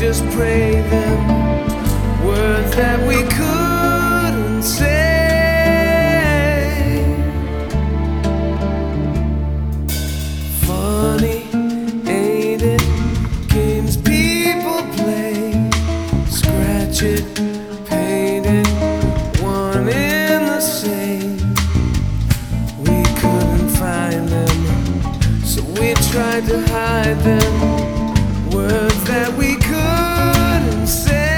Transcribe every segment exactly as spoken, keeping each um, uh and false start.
just pray them words that we couldn't say. Funny, ain't it? Games people play. Scratch it, paint it, one in the same. We couldn't find them, so we tried to hide them. Words that we couldn't say.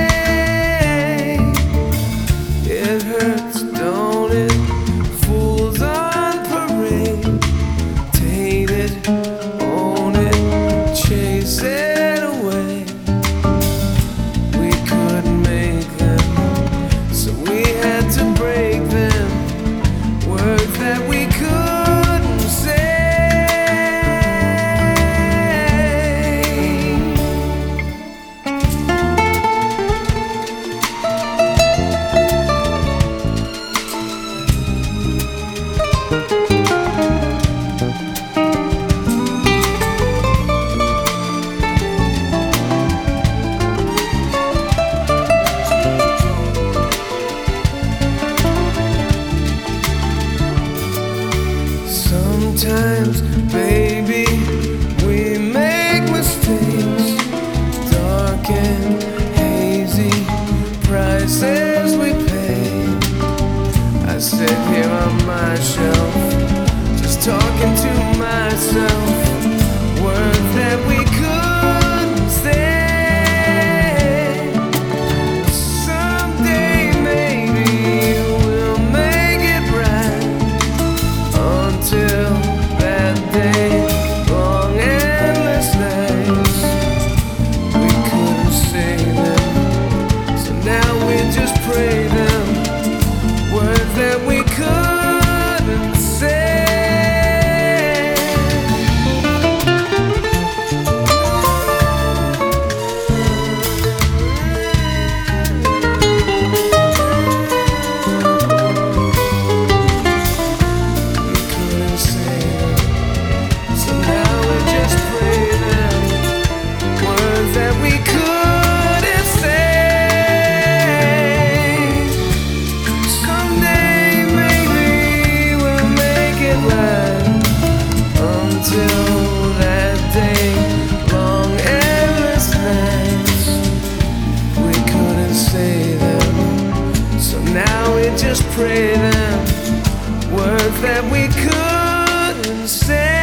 It hurts, don't it? Fools on parade. Taint it, own it, chase it away. We couldn't make them, so we had to break them. Words that we couldn't say. Sometimes, baby, we make mistakes. Dark and hazy prices we pay. I sit here on my shelf, just talking to myself. Words that we couldn't say. Someday maybe we'll make it right. Until that day, long endless nights, we couldn't say them, so now we just pray them. Words that we couldn't say. Just pray them words that we couldn't say.